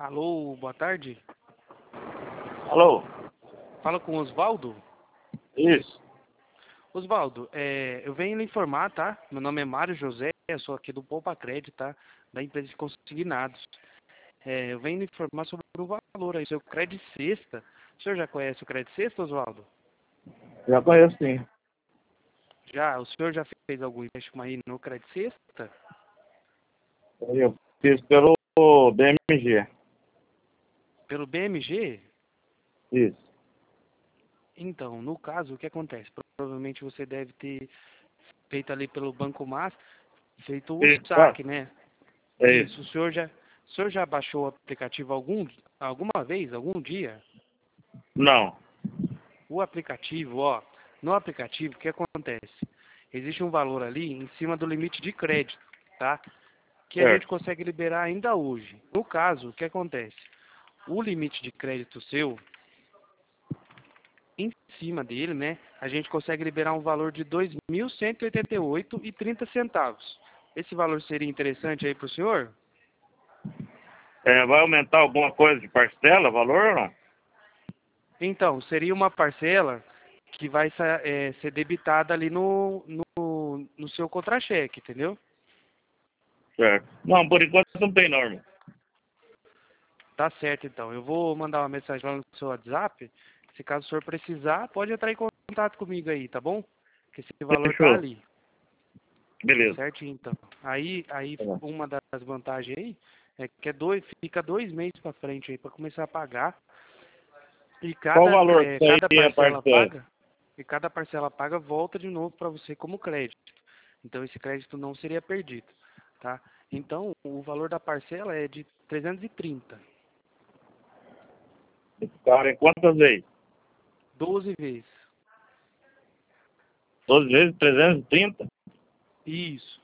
Alô, boa tarde. Alô? Fala com o Osvaldo. Isso. Osvaldo, eu venho lhe informar, tá? Meu nome é Mário José, eu sou aqui do Poupa Crédito, tá? Da empresa de consignados. Eu venho lhe informar sobre o valor aí, seu crédito sexta. O senhor já conhece o crédito sexta, Osvaldo? Já conheço, sim. Já? O senhor já fez algum empréstimo aí no crédito sexta? Eu fiz pelo BMG. Pelo BMG? Isso. Então, no caso, o que acontece? Provavelmente você deve ter feito ali pelo Banco Master, feito o Isso, saque, né? é Isso. isso. O senhor já baixou o aplicativo alguma vez, algum dia? Não. O aplicativo, ó, no aplicativo, o que acontece? Existe um valor ali em cima do limite de crédito, tá? Que a gente Certo. consegue liberar ainda hoje. No caso, o que acontece? O limite de crédito seu, em cima dele, né, a gente consegue liberar um valor de R$ 2.188,30. Esse valor seria interessante aí para o senhor? Vai aumentar alguma coisa de parcela, valor ou não? Então, seria uma parcela que vai ser debitada ali no seu contra-cheque, entendeu? Certo. Não, por enquanto não tem norma. Tá certo, então. Eu vou mandar uma mensagem lá no seu WhatsApp. Se caso o senhor precisar, pode entrar em contato comigo aí, tá bom? Que esse valor tá Fechou. ali. Beleza. Certinho, então. Aí Tá bom. uma das vantagens aí é que fica 2 meses para frente aí para começar a pagar. E Qual o valor que seria a parcela? cada parcela paga volta de novo para você como crédito. Então esse crédito não seria perdido, tá? Então o valor da parcela é de 330, Cara, em quantas vezes? 12 vezes. 12 vezes 330? Isso.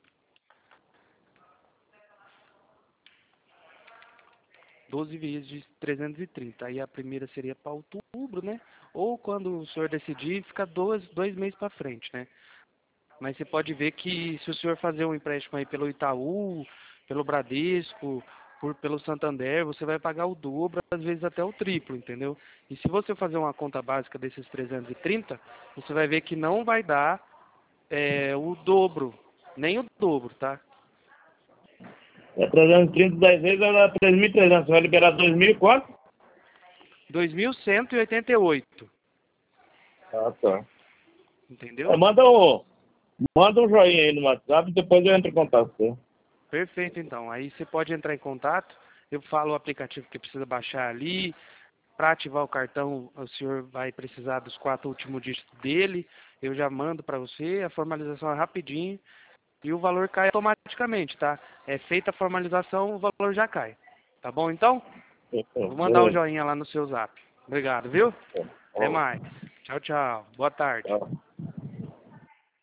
12 vezes de 330. Aí a primeira seria para outubro, né? Ou quando o senhor decidir, fica 2 meses para frente, né? Mas você pode ver que se o senhor fazer um empréstimo aí pelo Itaú, pelo Bradesco, pelo Santander, você vai pagar o dobro, às vezes até o triplo, entendeu? E se você fazer uma conta básica desses 330, você vai ver que não vai dar o dobro, nem o dobro, tá? 330, 10 vezes vai dar 3.300. Você vai liberar 2.000 e quanto? 2.188, Ah, tá. entendeu? Manda um joinha aí no WhatsApp e depois eu entro em contato com você. Perfeito, então. Aí você pode entrar em contato, eu falo o aplicativo que precisa baixar ali. Para ativar o cartão, o senhor vai precisar dos 4 últimos dígitos dele. Eu já mando para você, a formalização é rapidinho e o valor cai automaticamente, tá? É feita a formalização, o valor já cai. Tá bom, então? Vou mandar o Beleza. joinha lá no seu zap. Obrigado, viu? Até Ó, mais. Tchau, tchau. Boa tarde. tchau.